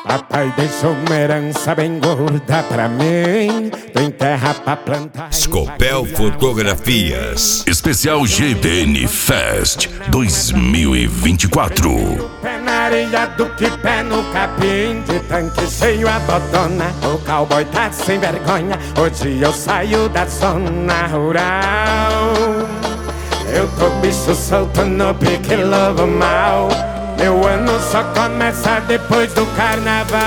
Papai deixou uma herança bem gorda pra mim. Tem terra pra plantar. Scopel Fotografias. Especial GDN Fest 2024. Pé na areia do que pé no capim. De tanque cheio a botona. O cowboy tá sem vergonha. Hoje eu saio da zona rural. Eu tô bicho solto no pique lobo mal. Meu ano só começa depois do carnaval.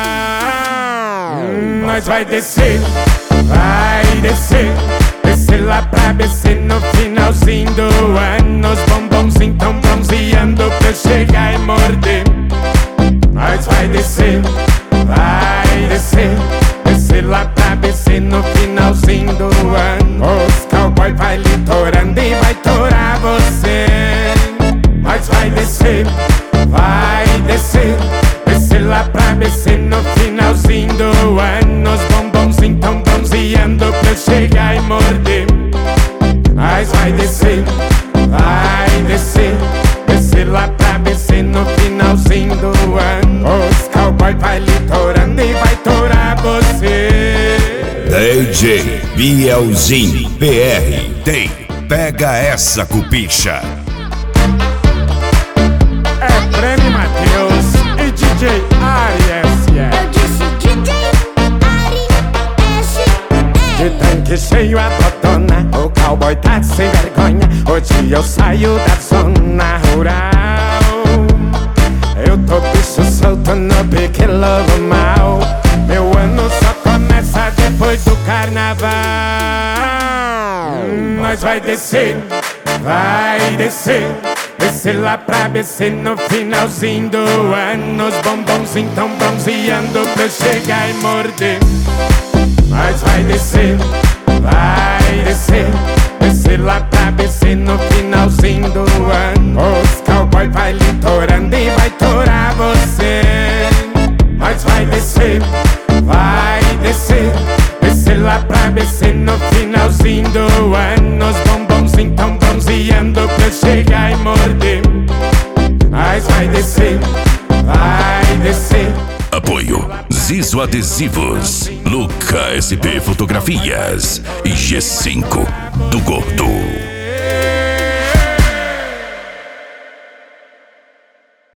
Nós vai descer, vai descer. Descer lá pra BC no finalzinho do ano. Os bombonzinhos tão bronzeando pra eu chegar e morder. Nós vai descer, vai descer. Descer lá pra BC no finalzinho do ano. Os cowboy vai litorando e vai torar você. Nós vai descer, vai descer. Descer lá pra BC no finalzinho do ano. Os bombonzinhos tão bronzeando pra eu chegar e morder. Nós vai descer, vai descer. Descer lá pra BC no finalzinho do ano. Os cowboy vai litorando e vai torar você. DJ Bielzinho PR tem Pega Essa Cupicha. É Prêmio Matheus e DJ Ari. Eu disse DJ Ari S. De tanque cheio a botona. O cowboy tá sem vergonha. Hoje eu saio da zona rural. Eu tô bicho solto no pique lobo mal. Meu ano só começa depois do carnaval. Nós vai descer, vai descer. Descer lá pra BC no finalzinho do ano. Os bombonzinhos tão bronzeando pra eu chegar e morder. Nós vai descer, vai descer. Descer lá pra BC no finalzinho do ano. Os cowboy vai litorando e vai torar você. Nós vai descer, vai descer. Descer lá pra BC no finalzinho do ano. Os bombonzinhos tão bronzeando pra eu chegar e morder. Nós vai descer, vai descer. Apoio Zizo Adesivos, Luca SP Fotografias e G5 do Gordo.